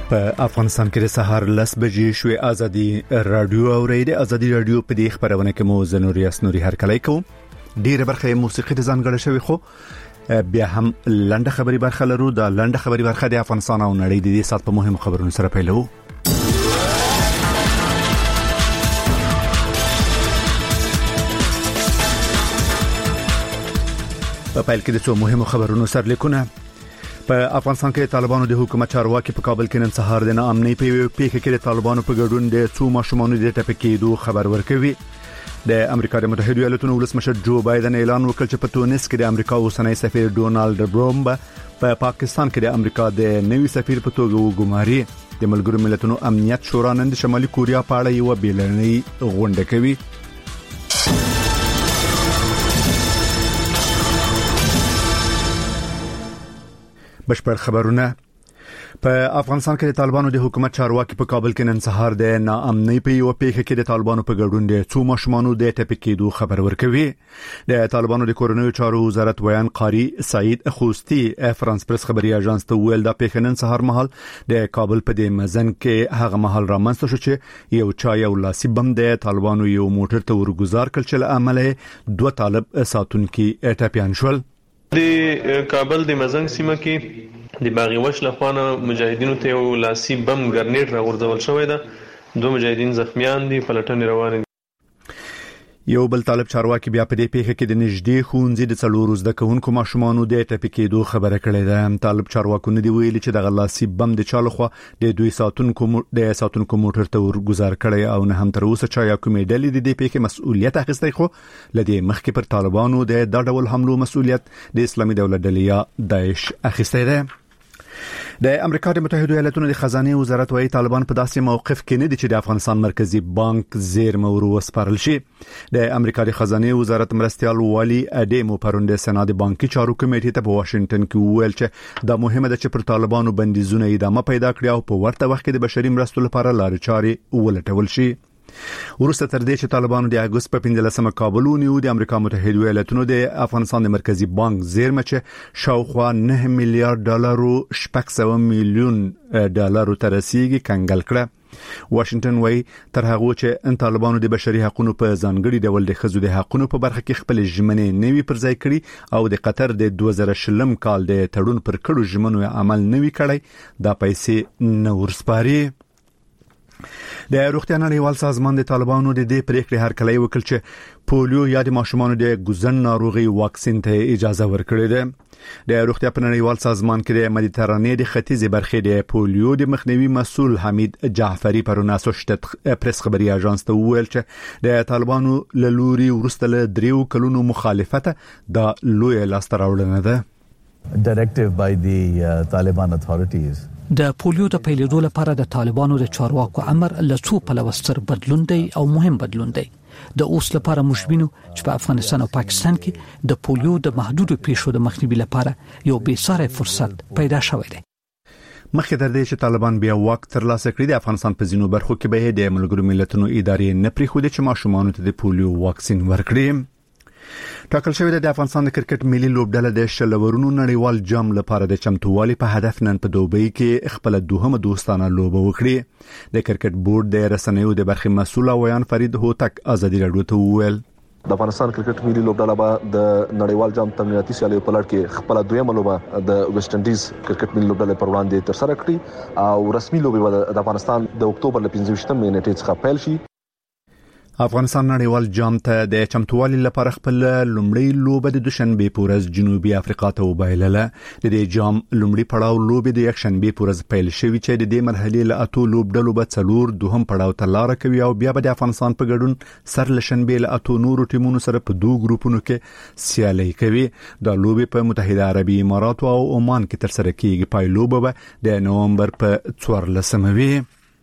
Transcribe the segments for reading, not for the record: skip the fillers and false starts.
په افغانستان کې د سهار 10 بجې شوې ازادي رادیو اوریدي. ازادي رادیو په دې خبرونه کې مو زنوریاس نوري هر کله کوم ډیره برخه موسیقي د ځانګړې شوی خو بیا هم لنډه خبري برخه لرو. دا لنډه خبري برخه د افغانستان او نړۍ د دې سات په مهمو خبرونو سره پیلو. په پیل کې د څو مهمو خبرونو سره لیکونه. په افغانستان کې طالبانو د حکومت چارواکي په کابل کې نن سهار د ناامنۍ په پیښه کې د طالبانو په ګډون د څو ماشومانو د ټپکېدو خبر ورکوي. د امریکا د متحده ایالاتونو ولسمشر جو بایدن اعلان وکړ چې په تونس کې د امریکا اوسنی سفیر ډونالد برومب په پاکستان کې د امریکا د نوي سفیر په توګه وګماري. د ملګرو ملتونو امنیت شورا نن د شمالي کوریا په اړه یو بیلنۍ غونډه کوي. بشپړ خبرونه. په افغانستان کې د طالبانو د حکومت چارواکي په کابل کې نن سهار د ناامنۍ په یو پیښه کې د طالبانو په ګډون د څو ماشومانو د ټپکېدو خبر ورکوي. د طالبانو د کورنیو چارو وزارت ویان قاری سعید خوستی فرانس پریس خبري اژانس ته ویل دا پیښه نن سهار مهال د کابل په د مزن کې هغه مهال رامنځته شو چې یو چا یو لاسي بم د طالبانو یو موټر ته ورګزار کړ چې له عمله دوه طالب ساتونکي ټپيان شول. د کابل د مزنګ سیمه کې د باغی وش لخوانه مجاهدینو ته یو لاسي بم ګرنیټ راغورځول شوی دی. دوه مجاهدین زخمیان دي، پلټنې روانې. یو بل طالب چارواکي بیا په دې پیښه کې د نږدې خونځي د څلورو زده کوونکو ماشومانو د ټپکېدو خبره کړې ده. طالب چارواکو نه دی ویلي چې د غلاسي بم د چالو خو د دوی ساتونکو موټر ته ورګزار کړي او نه هم تر اوسه چا یا کومې ډلې د دې پیښې مسؤلیت اخیستی. خو لدې مخکې پر طالبانو د ډول حملو مسؤلیت د اسلامي دولت ډلې یا داعش اخیستی ده. د امریکا د متحده ایالاتونو د خزانه وزارت وايي طالبان په داسې موقف کې نه دي چې د افغانستان مرکزی بانک زیرمه وروسپارل شي. د امریکا د خزانه وزارت مرستيال والی اډیمو پروند سناد بانکي چارو کمیټې ته په واشنگټن کې ویل چې دا مهمه ده چې پر طالبانو بندیزونه ادامه پیدا کړي او په ورته وخت کې د بشري مرستو لپاره لارې چارې ولټول شي. ورسته تر دې چې طالبانو د اگست په 15مه کابل ونیو، د امریکا متحده ایالاتونو د افغانستان د مرکزی بانک زیرمه چې شاوخوا 9 میلیارډ ډالرو 600 میلیون ډالرو ته رسیدي کنګل کړه. واشنگټن وايي تر هغه چې طالبانو د بشري حقوقو په ځانګړي ډول د خزو د حقوقو په برخه کې خپل ژمنې نوي پرځای کړي او د قطر د 2020 کال د تړون پر کړو ژمنو عمل نوي کړي. دا پیسې نو ورسپاري. د روغتیا نړیوال سازمان د طالبانو د دې پریکړې هرکلی وکړ چې پولیو یا د ماشومانو د ګوزن ناروغي واکسین ته اجازه ورکړې ده. د روغتیا په نړیوال سازمان کې د مدیترانې د ختیځې برخې د پولیو د مخنیوي مسؤل حمید جعفری پروناسو شت پریس خبري اژانس ته ویل چې د طالبانو له لوري ورسته له 3 کلونو مخالفت دا لوی لاستر راوړنه ده. Directive by the Taliban authorities. د پولیو د پیلېدو لپاره د طالبانو د چارواکو امر له څو پلوستر بدلون دی او مهم بدلون دی. د اوس لپاره مشبینو چې په افغانستان او پاکستان کې د پولیو د محدودو پیښو د مخنیوي لپاره یو بیساره فرصت پیدا شوی دی. مخکې تر دې چې طالبان بیا واک ترلاسه کړي، د افغانستان په ځینو برخو کې به د ملګرو ملتونو ادارې نه پریښودي چې ماشومانو ته د پولیو واکسین ورکړي. ټاکل شوی د افغانستان د کرکټ ملي لوبډله د شلورونو نړیوال جام لپاره د چمتووالي په هدف نن په دوبۍ کې خپل دوهمه دوستانه لوبه وکړي. د کرکټ بورډ د رسنیو د برخې مسؤل ویان فرید هوتک ازادي رادیو ته وویل د افغانستان کرکټ ملي لوبډله به د نړیوال جام تمریناتي سیالیو په لړ کې خپل دویمه لوبه د ویسټ انډیز کرکټ ملي لوبډله پر وړاندې تر سره کړي او رسمي لوبه د افغانستان د اکتوبر ل 15 نیټې څخه پیل شي. افغانستان نړیوال جام ته د چمتووالي لپاره خپل لومړی لوبه د دوشنبه په ورځ جنوبي افریقا ته وبایلله. د دې جام لومړی پړاو لوبه د یکشنبه په ورځ پیل شوې چې د دې مرحلې له اتو لوبډلو به څلور دوهم پړاو ته لار کوي او بیا به د افغانستان په ګډون سر لشنبه له اتو نورو ټیمونو سره په دوه ګروپونو کې سیالي کوي. دا لوبه په متحده عربي امارات او عمان کې تر سره کیږي. پای لوبه به د نومبر په 14 وي.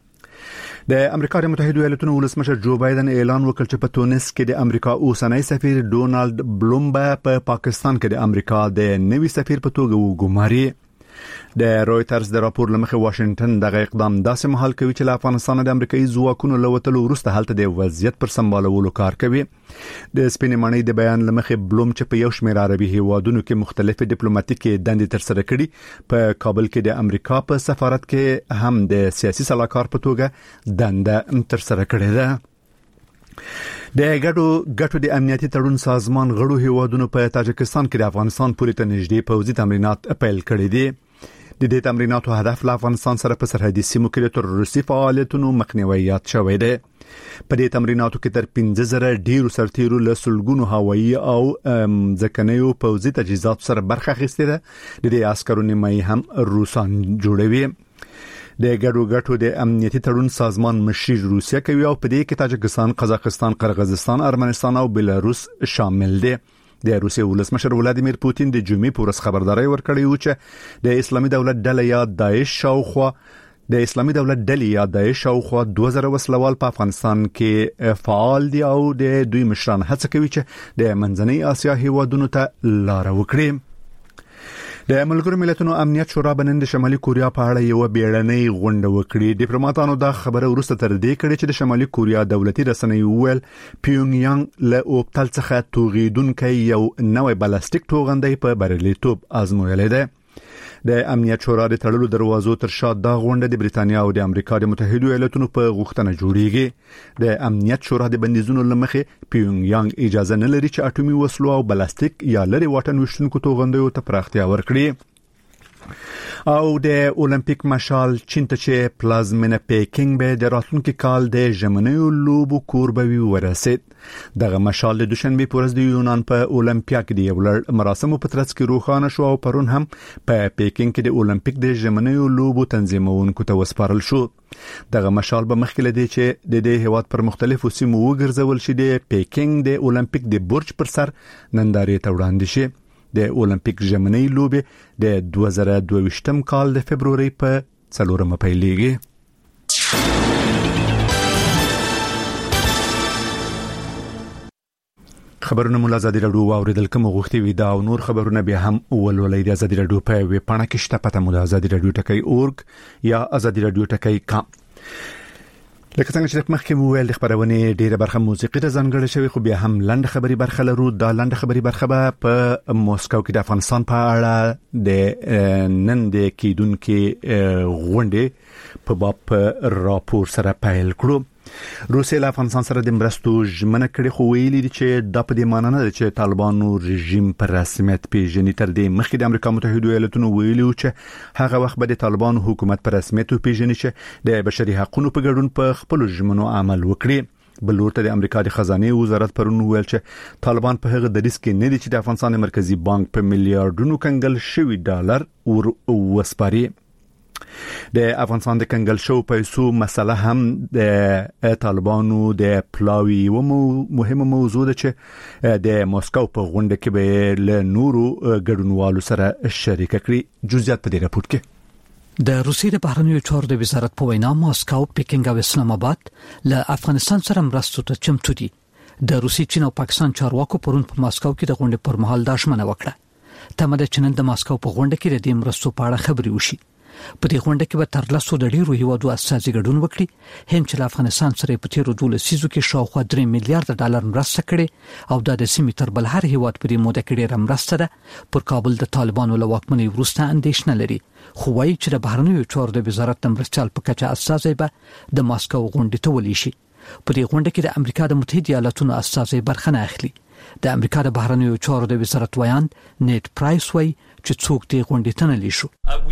د امریکا د متحده ایالاتونو ولسمشر جو بایدن اعلان وکړ چې په تونس کې د امریکا اوسنی سفیر ډونالد برومب په پاکستان کې د امریکا د نوي سفیر په توګه وګماري. د رويټرز د راپور لمخې واشنگټن دغه اقدام داسې مهال کوي چې له افغانستان د امریکایي ځواکونو لوتلو وروسته هلته د وضعیت پر سمبالولو کار کوي. د سپینې ماڼۍ د بیان لمخې بلوم چې په یو شمېر عربي هیوادونو کې مختلفې ډیپلوماټیکي دندې تر سره کړي په کابل کې د امریکا په سفارت کې هم د سیاسي سلاکار په توګه دنده تر سره کړې ده. د ګټو د امنیتي تړون سازمان غړو هیوادونو په تاجکستان کې د افغانستان پورې ته نږدې پوځي تمرینات پیل کړي دي. د دې تمریناتو هدف له افغانستان سره په سرحدي سیمو کې د تروریستي فعالیتونو مخنیوي یاد شوی دی. په دې تمریناتو کې تر 15,000 ډیرو سرتیرو له سلګونو هوایي او ځکنیو پوځي تجهیزات سره برخه اخیستې ده. د دې عسکرو نیمایي هم روسان جوړوي. د ګټو د امنیتي تړون سازمان مشري روسیا کوي او په دې کې تاجکستان، قزاقستان، قرغیزستان، ارمنستان او بلاروس شامل دي. د روسیې ولسمشر ولادیمیر پوتین د جمعې په ورځ خبرداري ورکړې و چې د اسلامي دولت ډله یا داعش شاوخوا 2000 وسلوال په افغانستان کې فعال دي او د دوی مشران هڅه کوي چې د منځنۍ اسیا هیوادونو ته لار وکړي. د ملګرو ملتونو امنیت شورا بنن د شمالي کوریا په اړه یو بیړنۍ غونډه وکړه. ډیپلوماټانو دا خبره ورسته تر دې کړې چې د شمالي کوریا دولتي رسنۍ ویل پیونګیانګ له اوبتل څخه توغیدونکو یو نوې بالستیک توغندۍ په بریالیتوب آزمویلې ده. د امنیت شورا د تړلو دروازو تر شا دا غونډه د بریتانیا او د امریکا د متحده ایالاتونو په غوښتنه جوړیږي. د امنیت شورا د بندیزونو لمخې پیونګیانګ اجازه نه لري چې اټومي وسلو او بالستیک یا لري واټن وشتونکو توغندیو ته پراختیا ورکړي. او د اولمپیک مشال چین ته چې پلازمینه پیکینګ به د راتلونکي کال د ژمنیو لوبو کوربوي ورسید. دغه مشال د دوشنبه په ورځ د یونان په اولمپیا کې د یو مراسمو په ترڅ کې روښانه شو او پرون هم په پیکینګ کې د اولمپیک د ژمنیو لوبو تنظیمونکو ته وسپارل شو. دغه مشال به مخکې لدی چې د دې هیواد پر مختلفو سیمو وګرځول شي د پیکینګ د اولمپیک د برج پر سر نندارې ته وړاندې شي. د اولمپیک ژمنی لوبې د 2022 کال د فبرवरी په 4 پیلېږي. خبرونه مولا زادي رادیو اوریدل کوم غوښتي وي دا او نور خبرونه به هم ولولې د زادي رادیو په ویب پاڼه کې شته. پته مولا زادي رادیو ټکی اورګ یا زادي رادیو ټکی کام. لکه څنګه چې مخکې مو ویل د خبرونه ډیره برخه موسیقي ته ځانګړې شوی خو بیا هم لاند خبري برخه لرو. دا لاند خبري برخه په موسکو کې د افغانستان په اړه د نن د کیدونکو غونډې په باب راپور سره پیل کړو. روسیه له افغانستان سره د مرستو ژمنه کړې خو ویلي دي چې د په دې معنی نه چې طالبانو رژیم پر رسمیت پیژني. تر دې مخکې د امریکا متحده ایالاتونو ویلي و چې هغه وخت به د طالبانو حکومت پر رسمیت پیژني چې د بشري حقوقو په ګډون په خپل ژمنو عمل وکړي. بل ورته د امریکا د خزانه وزارت پرون ویل چې طالبان په هغه دریس کې نه دي چې د افغانستان مرکزی بانک په میلیارډونو کنګل شوی ډالر وسپاري. د افغانستان د کنګل شو پیسو مسله هم د طالبانو د پلاوی و مهمه موضوع ده چې د موسکو په غونډه کې به له نورو ګډونوالو سره شریک کړي. جزئیات په دې راپور کې. د روسیې د بهرنیو چارو د وزارت په وینا موسکو، پیکینګ او اسلام آباد له افغانستان سره مرستو ته چمتو دي. د روسیې، چین او پاکستان چارواکو پرون په موسکو کې د غونډې پر مهال دا ژمنه وکړه. تمه ده چې نن د موسکو په غونډه کې د دې مرستو په اړه خبري وشي. په دې غونډه کې به تر لاسو د ډیرو هیوادو اساسي ګډون وکړي. هند چې له افغانستان سره په تیرو 12 سیزو کې شاوخوا 3 میلیارډ ډالر مرسته کړې او د سیمې تر بل هر هیواد په دې موده کې ډیره مرسته ده. پر کابل د طالبانو له واکمنۍ وروسته اندېښنه لري خو وايي چې د بهرنیو چارو د وزارت د مرستيال په کچه اساسي به د ماسکو غونډې ته ولي شي. په دې غونډه کې د امریکا د متحده ایالاتونو اساسي برخه نه اخلي. د امریکا د بهرنیو چارو د وزارت ویان نیټ پرایس وايي چې څوک دې غونډې ته نه لیشو.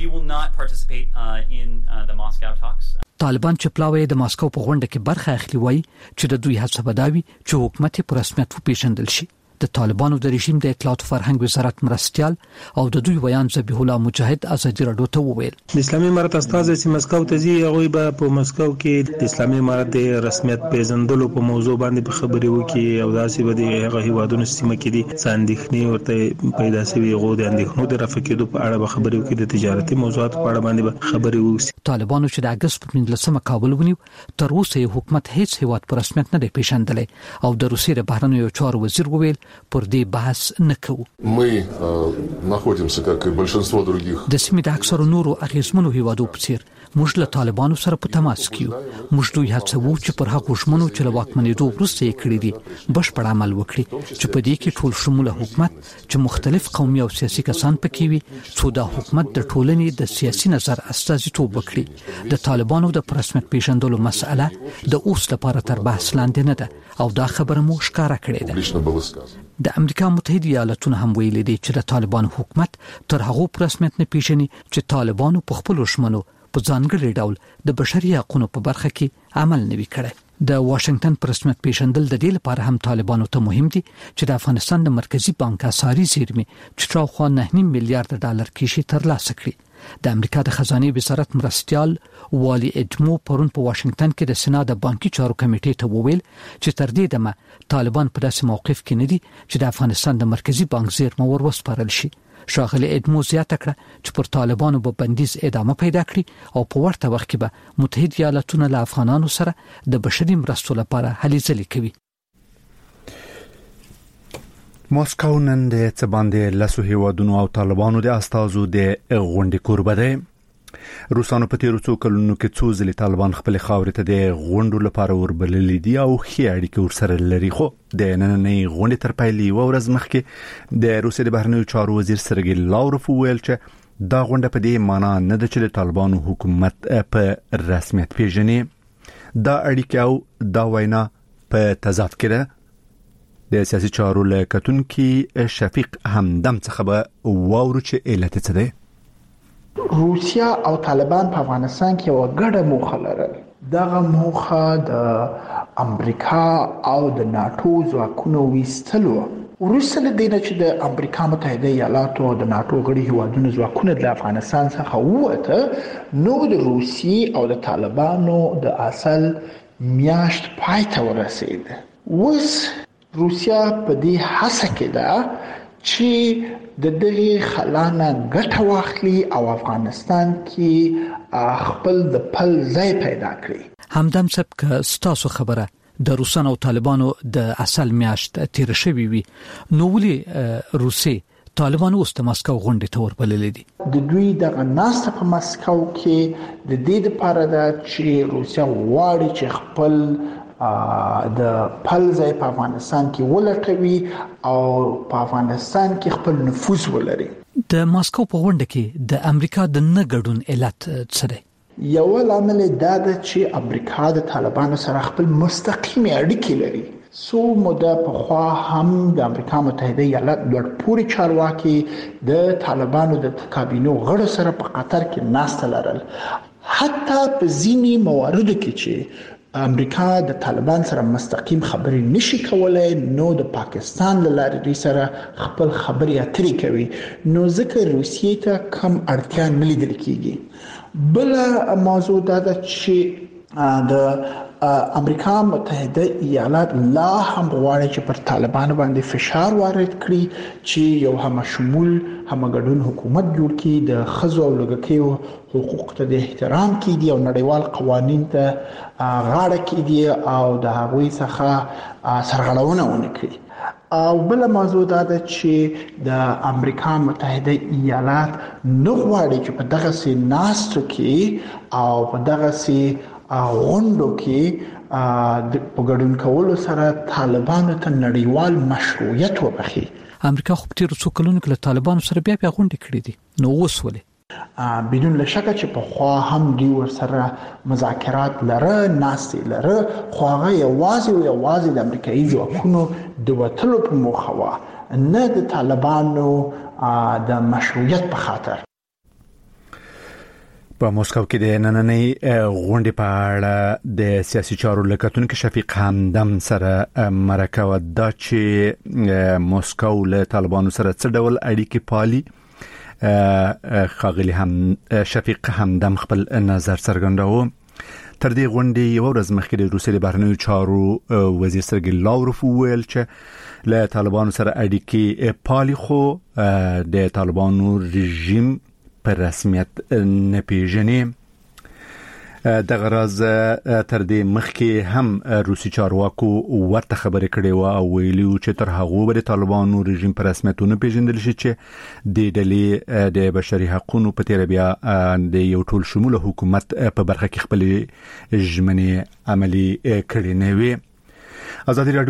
طالبان چې پلاوی د ماسکو په غونډه کې برخه اخلي وایي چې د دوی هڅه بداوي چې حکومت په رسمیت وپیژندل شي. د طالبانو د رژیم د اطلاعات فرهنګ وزارت مرستيال او د دوی ویان ذبیح الله مجاهد ازادي رادیو ته وویل د اسلامي امارت استاد چې مسکو ته ځي هغه به په مسکو کې د اسلامي امارت د رسمیت پیژندلو په موضوع باندې خبري وکړي او داسې به د هغه هیوادونو سیمه کې دي ساندخني ورته پیدا شوی غو د اندېښنو د رفع کېدو په اړه به خبري وکړي د تجارتي موضوعات په اړه باندې به خبري وکړي. طالبانو چې د اگست په 15 کابل ونیو تر اوسه حکومت هیڅ هیواد په رسمیت نه دی پیژندلی او د روسیې د بهرنیو چارو وزیر وویل پر دې بحث نکوو. Мы находимся, как и большинство других. د سیمې د اکثرو نورو اغیزمنو هیوادو په څیر موږ له طالبانو سره په تماس کې یو. موږ دوی هڅوو چې پر هغو ژمنو چې له واکمنېدو وروسته یې کړې دي بشپړ عمل وکړي چې په دې کې ټول شموله حکومت چې مختلف قومي او سیاسي کسان پکې وي څو دا حکومت د ټولنې د سیاسي نظر استازیتوب وکړي. د طالبانو د رسمیت پیژندلو مسأله د اوس لپاره تر بحث لاندې نه ده او دا خبره مو ښکاره کړې ده. د امریکا متحده ایالاتونو هم ویلي دي چې د طالبانو حکومت تر هغو رسمیت نه پیژني چې طالبانو په خپل ژمنو په ځانګړي ډول د بشري حقوقو په برخه کې عمل نوي کړی. د واشنگټن پر رسمیت پیژندل د دې لپاره هم طالبانو ته مهم دي چې د افغانستان د مرکزی بانک اساري زیرمې چې تراخوا 9 میلیارډ ډالر کېشي ترلاسه کړي. د امریکا د خزانه وزارت مرستيال والی ادمو پرون په واشنگټن کې د سنا د بانکي چارو کمیټې ته وویل چې تر دې دمه طالبان په داسې موقف کې نه دي چې د افغانستان د مرکزی بانک زیرمه وروسپارل شي. شاغلی ادمو زیاته کړه چې پر طالبانو به بندیز ادامه پیدا کړي او په ورته وخت کې به متحده ایالاتونه له افغانانو سره د بشري مرستو لپاره هلې ځلې کوي. ماسکو نن د څه باندې لاسو هیوادونو او طالبانو د استازو د غونډې کوربه دی. روسانو په تیرو څو کلونو کې څو ځلې طالبان خپل خاورې ته د غونډو لپاره وربللي دي او ښې اړیکې ورسره لري. خو د نننۍ غونډې تر پیل یوه ورځ مخکې د روسیې د بهرنیو چارو وزیر سرګی لاوروف وویل چې دا غونډه په دې معنی نه ده چې د طالبانو حکومت په رسمیت پیژني. دا اړیکې او دا وینا په تضاد کې ده. د سیاسي چارو له کتونکي شفیق همدم څخه به واورو چې علت څه دی. روسیا او طالبان په افغانستان کې یو ګډه موخه لرل. دغه موخه د امریکا او د ناتو ځواکونو ویستلو. وروسته له دې نه چې د امریکا متحده ایالاتو او د ناتو غړي هیوادونو ځواکونه د افغانستان څخه ووته نو د روسي او د طالبانو د اصل میاشت پای ته ورسید. اوس روسیا په دې هڅه کې ده چې د دغه خلانه ګټه واخلي او افغانستان کې خپل د پل ځای پیدا کړي. همدم سبک ستاسو خبره د روسانو او طالبانو د اصل میاشت تیر شوی وي نو ولي روسي طالبانو اوس د مسکو غونډې ته وربللې دي. د دوی د ناسته په مسکو کې د دې لپاره ده چې روسیا غواړي چې خپل د پلځای په افغانستان کې ولټوي او په افغانستان کې خپل نفوذ ولري. د ماسکو په غونډه کې د امریکا د نه ګډون علت څه دی؟ یو لامل دا ده چې امریکا د طالبانو سره خپل مستقیم اړیکې لري. سو موده په خوا هم د امریکا متحده ایالات لوړپوړي چارواکي د طالبانو د کابینو غړو سره په قطر کې ناسته لرل. حتی په ځینی مواردو کې چې امریکا د طالبان سره مستقیم خبرې نشي کولای نو د پاکستان له لارې سره خپل خبرې اترې کوي نو ځکه روسیې ته کم اړتیا نه لیدل کیږي. بل موضوع دا ده چې د امریکا متحده ایالات لا هم غواړي چې پر طالبان باندې فشار وارد کړي چې یو همشمول همګډون حکومت جوړ کړي د خزو او لږکیو حقوق ته د احترام کړي او نړیوال قوانین ته غاړه کړي او د هغوی څخه سرغړونه ونه کړي. او بل موضوع دا ده چې د امریکا متحده ایالات نه غواړي چې په دغه سي ناستو کې او په دغه سي غونډو کې د پګړون کولو سره طالبانو ته نړیوال مشروعیت وبخي. امریکا خو تیر څو کلونو کې طالبانو سره بیا غونډې کړې دي نو اوس ولې بدون لشک چې په خوا هم دی ور سره مذاکرات لره ناستې لره خو هغه یوازې د امریکایي ځواکونو د وټلو په موخه وا نه د طالبانو د مشروعیت په خاطر. په موسکو کې د نننۍ غونډې په اړه د سیاسي چارو لکتونکو شفیق همدم سره مرکه دا چې موسکو له طالبانو سره څه ډول اړیکې پالي. خاغلی هم شفیق همدم خپل نظر څرګنداوه. تر دې غونډې یو ورځ مخکې د روسیې د بهرنیو چارو وزیر سرګی لاوروف وویل چې له طالبانو سره اړیکې پالي خو د طالبانو رژیم په رسمیت نه پیژني. د غرض تر دې مخکې هم روسي چارواکو ورته خبرې کړې و او ویلي چې تر هغه به د طالبانو رژیم پر رسمیتونه پیژندل شي چې د ډلې د بشري حقوقو په تیر بیا د یو ټول شموله حکومت په برخه کې خپل ژمنې عملی کړې نه وي. ازادي